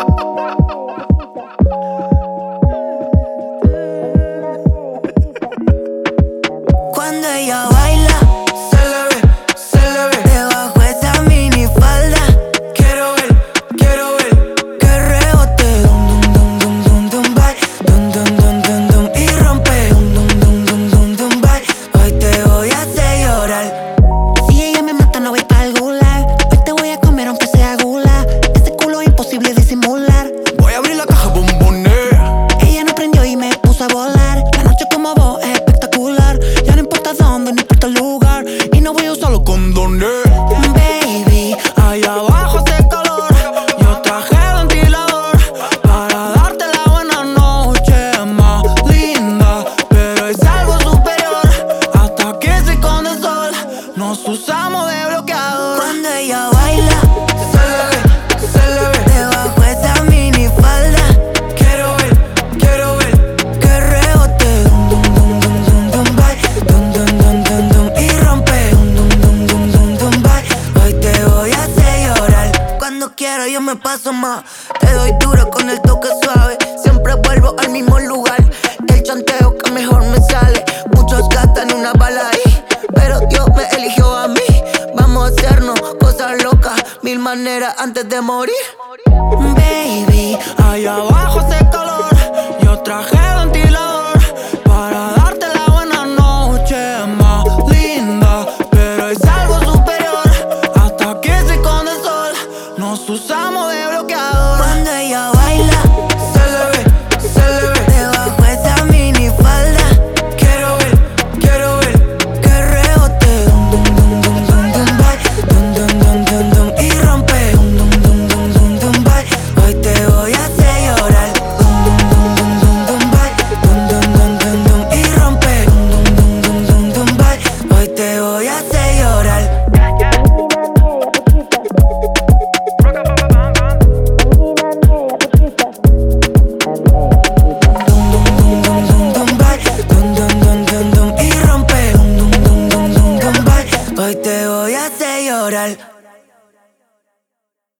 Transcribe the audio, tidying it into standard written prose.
Cuando ella baila, se le ve debajo esa minifalda. Quiero ver que rebote, dum dum dum dum dum bye, dum y rompe, dum bye. Hoy te voy a hacer llorar. Si ella me mata no voy pa' algún lado. Hoy te voy a comer aunque sea gula. Ese culo es imposible disimular. Voy a abrir la caja bombones. Ella no prendió y me puso a volar. La noche como vos es espectacular. Ya no importa dónde, no importa el lugar. Y no voy a usar los Condones. baby. Allá abajo hace calor. Yo traje ventilador para darte la buena noche más linda. Pero es algo superior. Hasta que se esconde el sol, nos usamos de bloqueador. Cuando ella baila, se le ve debajo esa minifalda. Quiero ver que rebote, dum bye, dum y rompe, dum bye. Hoy te voy a hacer llorar. Cuando quiero yo me paso más. Te doy duro con el toque suave. Siempre vuelvo al mismo lugar. El chanteo que mejor me sale. Muchos gastan una bala ahí, pero Dios me eligió a mí. Vamos a hacernos cosas locas, mil maneras antes de morir. Baby, allá abajo hace calor.